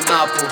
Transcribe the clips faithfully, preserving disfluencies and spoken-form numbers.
Анапу.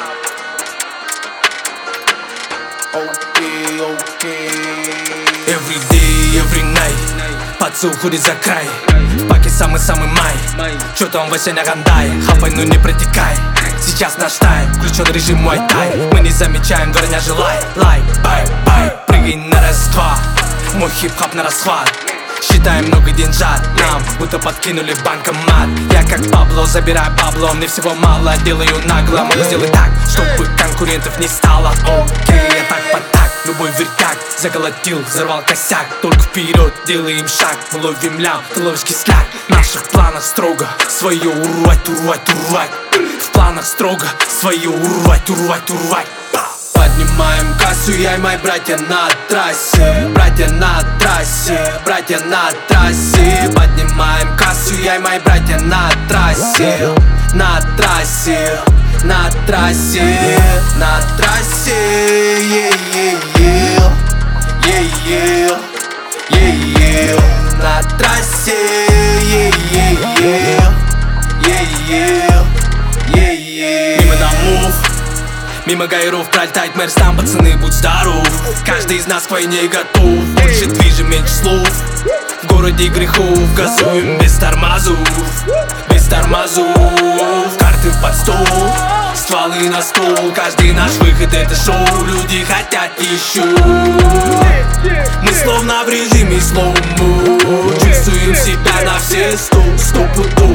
Окей, окей. Every day, every night пацан уходит за край. В паке самый-самый май. Чё там Вася гандай? Хапай, ну не протекай. Сейчас наш тайм, включен режим мой тай. Мы не замечаем, дворня желай. Лайк, бай, бай, прыгай на раз-два. Мой хип-хап на расхват. Считаем много деньжат, нам будто подкинули банкомат. Я как Пабло, забираю бабло, мне всего мало, делаю нагло. Могу сделать так, чтобы конкурентов не стало. Окей, я так по так, любой вертяк заголотил, взорвал косяк. Только вперед, делаем шаг, мы ловим лям, ты ловишь кисляк. В наших планах строго, свое урвать, урвать, урвать. В планах строго, свое урвать, урвать, урвать. Поднимаем кассу, я и мои братья на трассе. Братья на трассе, братья на трассе. Поднимаем кассу, я и мои братья на трассе. На трассе, на трассе, на трассе. Е-е-е, е-е, е-е. На трассе, е-е-е, е-е, е-е. Мимо домов, мимо гаеров пролетает мэр, там пацаны, будь здоров. Каждый из нас к войне готов. Больше движем, меньше слов. В городе грехов газуем без тормозов. Без тормозов. Карты под стол, стволы на стол. Каждый наш выход это шоу. Люди хотят еще. Мы словно в режиме слоумо. Чувствуем себя на все сто, сто пудов.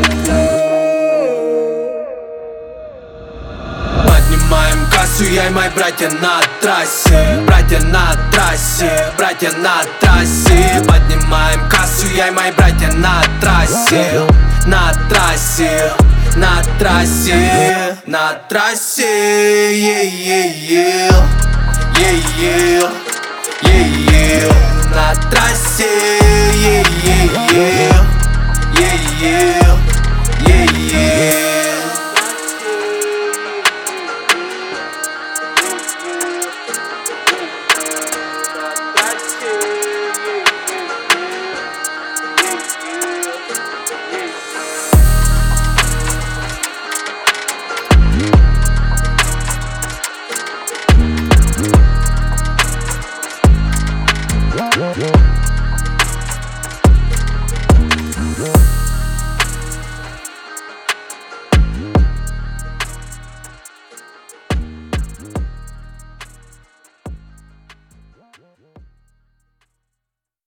Поднимаем кассу, я и мои братья на трассе. Братья на трассе, братья на трассе. Поднимаем кассу, я и мои братья на трассе. На трассе, на трассе, на трассе. Е-е-е, е-е, е-е. На трассе, е-е-е.